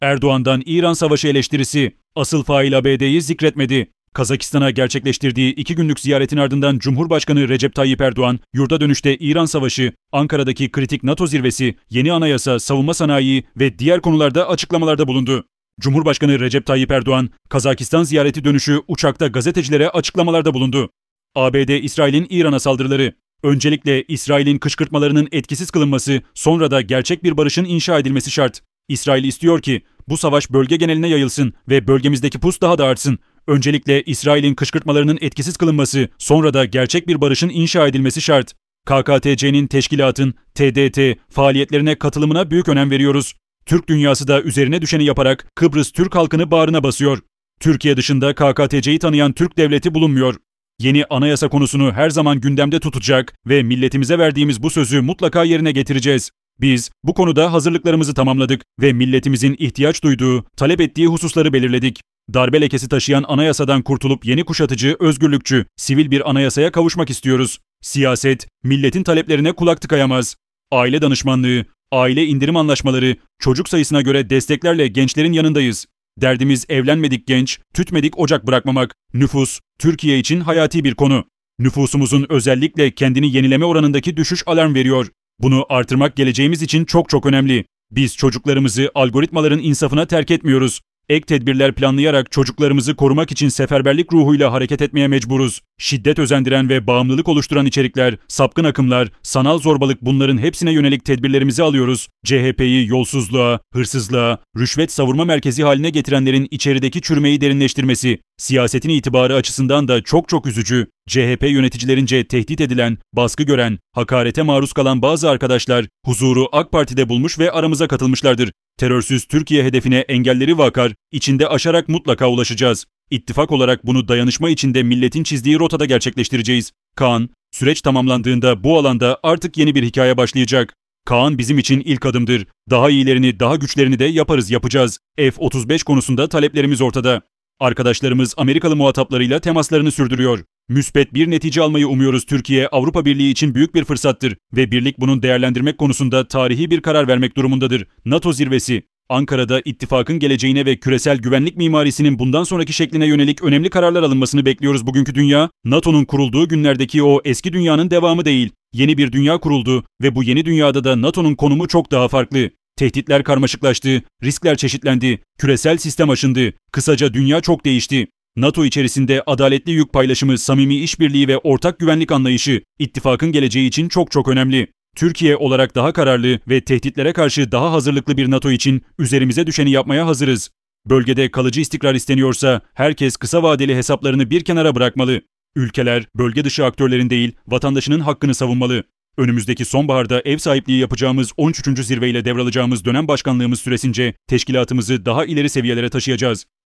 Erdoğan'dan İran savaşı eleştirisi. Asıl fail ABD'yi zikretmedi. Kazakistan'a gerçekleştirdiği 2 günlük ziyaretin ardından Cumhurbaşkanı Recep Tayyip Erdoğan, yurda dönüşte İran savaşı, Ankara'daki kritik NATO zirvesi, yeni anayasa, savunma sanayi ve diğer konularda açıklamalarda bulundu. Cumhurbaşkanı Recep Tayyip Erdoğan, Kazakistan ziyareti dönüşü uçakta gazetecilere açıklamalarda bulundu. ABD, İsrail'in İran'a saldırıları. Öncelikle İsrail'in kışkırtmalarının etkisiz kılınması, sonra da gerçek bir barışın inşa edilmesi şart. İsrail istiyor ki bu savaş bölge geneline yayılsın ve bölgemizdeki pus daha da artsın. Öncelikle İsrail'in kışkırtmalarının etkisiz kılınması, sonra da gerçek bir barışın inşa edilmesi şart. KKTC'nin teşkilatın, TDT, faaliyetlerine katılımına büyük önem veriyoruz. Türk dünyası da üzerine düşeni yaparak Kıbrıs Türk halkını bağrına basıyor. Türkiye dışında KKTC'yi tanıyan Türk devleti bulunmuyor. Yeni anayasa konusunu her zaman gündemde tutacak ve milletimize verdiğimiz bu sözü mutlaka yerine getireceğiz. Biz bu konuda hazırlıklarımızı tamamladık ve milletimizin ihtiyaç duyduğu, talep ettiği hususları belirledik. Darbe lekesi taşıyan anayasadan kurtulup yeni kuşatıcı, özgürlükçü, sivil bir anayasaya kavuşmak istiyoruz. Siyaset, milletin taleplerine kulak tıkayamaz. Aile danışmanlığı, aile indirim anlaşmaları, çocuk sayısına göre desteklerle gençlerin yanındayız. Derdimiz evlenmedik genç, tütmedik ocak bırakmamak. Nüfus, Türkiye için hayati bir konu. Nüfusumuzun özellikle kendini yenileme oranındaki düşüş alarm veriyor. Bunu artırmak geleceğimiz için çok önemli. Biz çocuklarımızı algoritmaların insafına terk etmiyoruz. Ek tedbirler planlayarak çocuklarımızı korumak için seferberlik ruhuyla hareket etmeye mecburuz. Şiddet özendiren ve bağımlılık oluşturan içerikler, sapkın akımlar, sanal zorbalık bunların hepsine yönelik tedbirlerimizi alıyoruz. CHP'yi yolsuzluğa, hırsızlığa, rüşvet savurma merkezi haline getirenlerin içerideki çürümeyi derinleştirmesi, siyasetin itibarı açısından da çok üzücü. CHP yöneticilerince tehdit edilen, baskı gören, hakarete maruz kalan bazı arkadaşlar huzuru AK Parti'de bulmuş ve aramıza katılmışlardır. Terörsüz Türkiye hedefine engelleri vakar, içinde aşarak mutlaka ulaşacağız. İttifak olarak bunu dayanışma içinde milletin çizdiği rotada gerçekleştireceğiz. Kaan, süreç tamamlandığında bu alanda artık yeni bir hikaye başlayacak. Kaan bizim için ilk adımdır. Daha iyilerini, daha güçlerini de yapacağız. F-35 konusunda taleplerimiz ortada. Arkadaşlarımız Amerikalı muhataplarıyla temaslarını sürdürüyor. Müspet bir netice almayı umuyoruz. Türkiye, Avrupa Birliği için büyük bir fırsattır ve birlik bunun değerlendirmek konusunda tarihi bir karar vermek durumundadır. NATO zirvesi, Ankara'da ittifakın geleceğine ve küresel güvenlik mimarisinin bundan sonraki şekline yönelik önemli kararlar alınmasını bekliyoruz. Bugünkü dünya, NATO'nun kurulduğu günlerdeki o eski dünyanın devamı değil. Yeni bir dünya kuruldu ve bu yeni dünyada da NATO'nun konumu çok daha farklı. Tehditler karmaşıklaştı, riskler çeşitlendi, küresel sistem aşındı. Kısaca dünya çok değişti. NATO içerisinde adaletli yük paylaşımı, samimi işbirliği ve ortak güvenlik anlayışı ittifakın geleceği için çok önemli. Türkiye olarak daha kararlı ve tehditlere karşı daha hazırlıklı bir NATO için üzerimize düşeni yapmaya hazırız. Bölgede kalıcı istikrar isteniyorsa herkes kısa vadeli hesaplarını bir kenara bırakmalı. Ülkeler bölge dışı aktörlerin değil, vatandaşının hakkını savunmalı. Önümüzdeki sonbaharda ev sahipliği yapacağımız 13. zirveyle devralacağımız dönem başkanlığımız süresince teşkilatımızı daha ileri seviyelere taşıyacağız.